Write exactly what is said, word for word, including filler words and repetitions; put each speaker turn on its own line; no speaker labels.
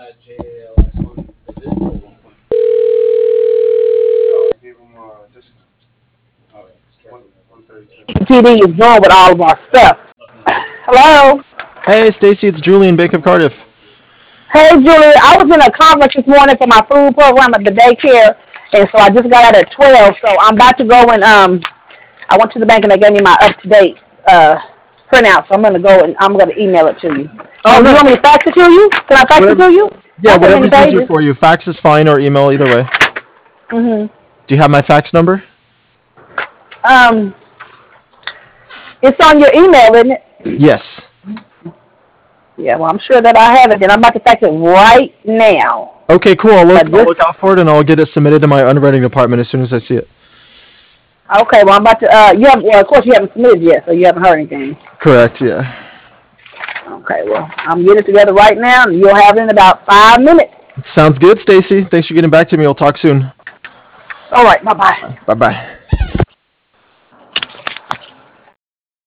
T V is wrong with all of our stuff. Hello?
Hey, Stacy, it's Julian Bank of Cardiff.
Hey, Julie, I was in a conference this morning for my food program at the daycare, and so I just got out at twelve, so I'm about to go and, um, I went to the bank and they gave me my up-to-date, uh, printout, so I'm going to go and I'm going to email it to you.
Oh,
Oh, do you want me
nice.
to fax it to you? Can I fax
Whatever.
it to you?
Yeah,
Not that many
whatever's easier
pages.
for you. Fax is fine or email, either way.
Mm-hmm.
Do you have my fax number?
Um, it's on your email, isn't it?
Yes.
Yeah, well, I'm sure that I have it, and I'm about to fax it right now.
Okay, cool. I'll look,
But
I'll
this,
look out for it, and I'll get it submitted to my underwriting department as soon as I see it.
okay, well, I'm about to, uh, you have, well, of course you haven't submitted yet, so you haven't heard anything.
Correct, yeah.
Okay, well, I'm getting it together right now, and you'll have it in about five minutes.
Sounds good, Stacy. Thanks for getting back to me. We'll talk soon.
All right, bye-bye.
Bye-bye.